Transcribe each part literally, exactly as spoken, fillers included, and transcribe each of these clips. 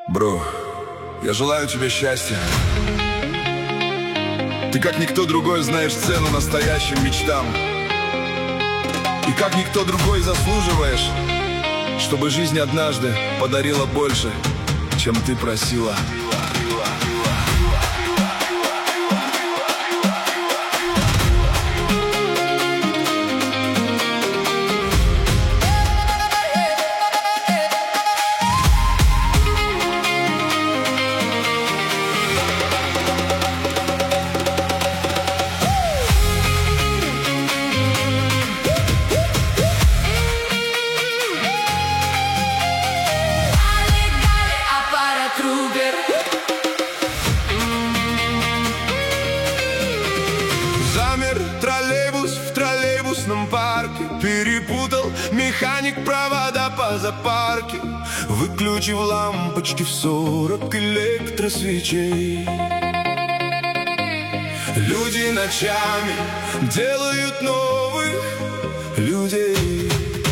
Бро, я желаю тебе счастья. Ты как никто другой знаешь цену настоящим мечтам. И как никто другой заслуживаешь, чтобы жизнь однажды подарила больше, чем ты просила. Замер троллейбус в троллейбусном парке, перепутал механик провода по запарке, выключив лампочки в сорок электросвечей. Люди ночами делают новых людей.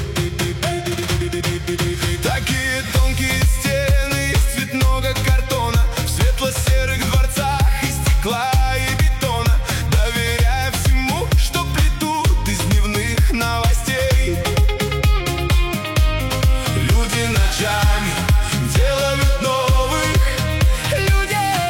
Такие тонкие стены из цветного картона, в светло-серых дворцах из стекла и бетона, доверяя всему, что плетут из дневных новостей. Люди ночами делают новых людей.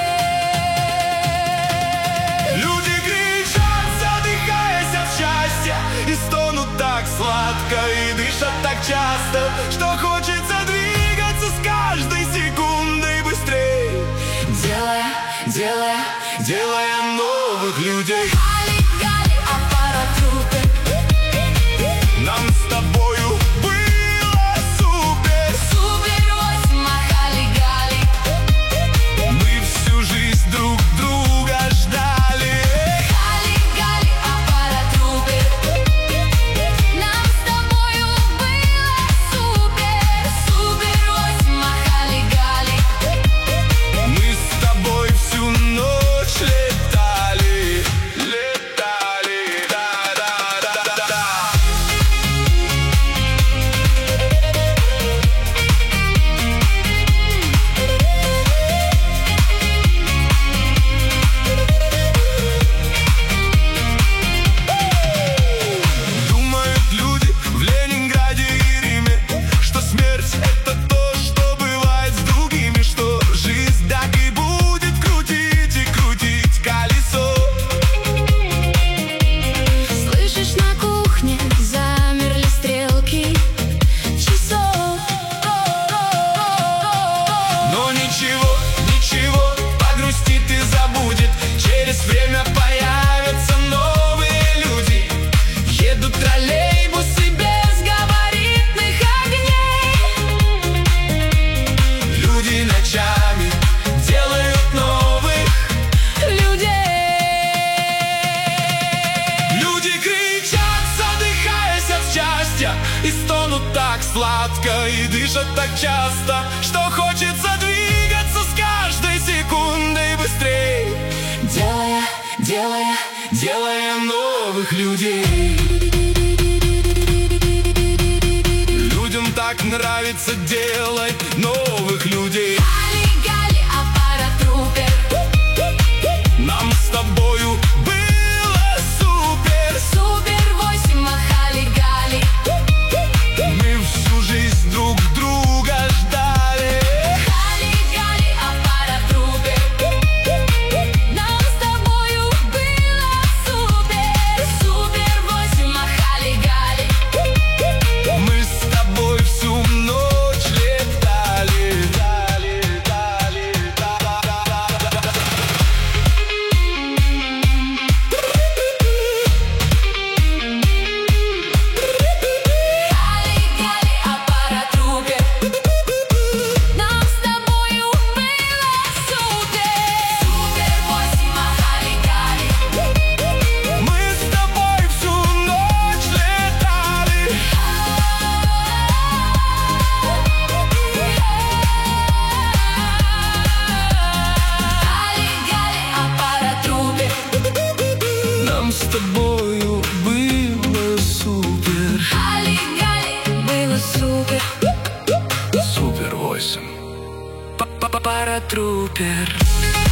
Люди кричат, задыхаясь от счастья, и стонут так сладко, и дышат так часто, что хочется двигаться с каждой секундой быстрее, делая, делая, делая новых людей. Нам с тобою было супер. Супер восемь, махали-гали. Мы всю жизнь друг друга ждали. Гали-гали, аппаратрупер. Нам с тобою было супер. Супер восемь, махали-гали. Мы с тобой всю ночь летали. Летали, да-да-да-да-да. Думают люди в Ленинграде и Риме, что смерть — это то, что бывает с другими, что жизнь так и будет крутить и крутить колесо. Слышишь, на кухне замерли стрелки часов. Но ничего, ничего, погрустит и забудет. Через время появятся новые люди. Едут троллейбусы без габаритных огней. Люди ночами делают новых Людей. Люди кричат, задыхаясь от счастья, и стонут так сладко, и дышат так часто, что хочется двигаться с каждой секундой быстрее, Делая, делая, делая новых людей. Людям так нравится делать новых людей. гали-гали, аппаратрупер. Нам с тобою было супер. Супер восемь, махали-гали. Мы всю жизнь друг друга ждали. Гали-гали, аппаратрупер. Нам с тобою было супер. Супер восемь, махали-гали. Мы с тобой всю ночь летали. Летали, летали, да-да-да-да-да. Гали-гали, аппаратрупер. Нам с тобою было супер. Супер восемь, махали-гали. Мы с тобой всю ночь летали. Гали-гали, аппаратрупер. Нам с тобою было супер. Гали-гали, было супер. Супер восемь. Паратрупер.